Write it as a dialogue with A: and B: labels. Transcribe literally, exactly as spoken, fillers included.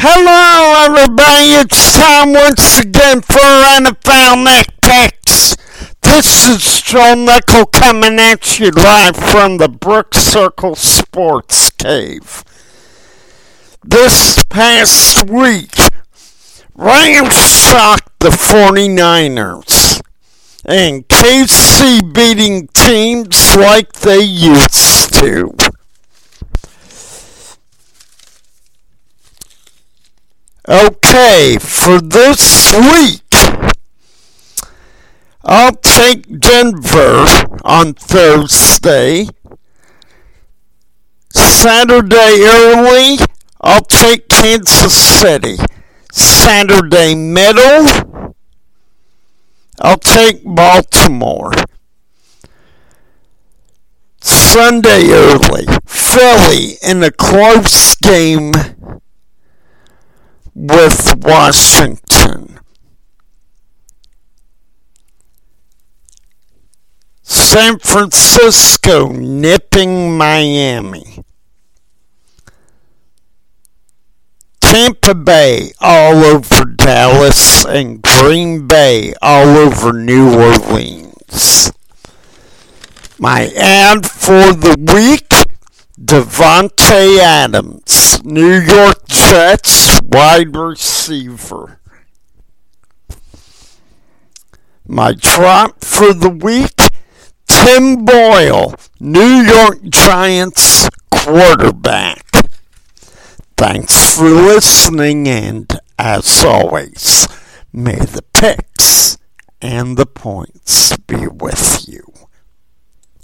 A: Hello, everybody. It's time once again for N F L Neck Picks. This is Joe Nickel coming at you live from the Brook Circle Sports Cave. This past week, Rams shocked the 49ers, and K C beating teams like they used to. Okay, for this week, I'll take Denver on Thursday. Saturday early, I'll take Kansas City. Saturday middle, I'll take Baltimore. Sunday early, Philly in a close game with Washington. San Francisco nipping Miami. Tampa Bay all over Dallas, and Green Bay all over New Orleans. My ad for the week, Davante Adams, New York Jets wide receiver. My drop for the week, Tim Boyle, New York Giants quarterback. Thanks for listening, and as always, may the picks and the points be with you.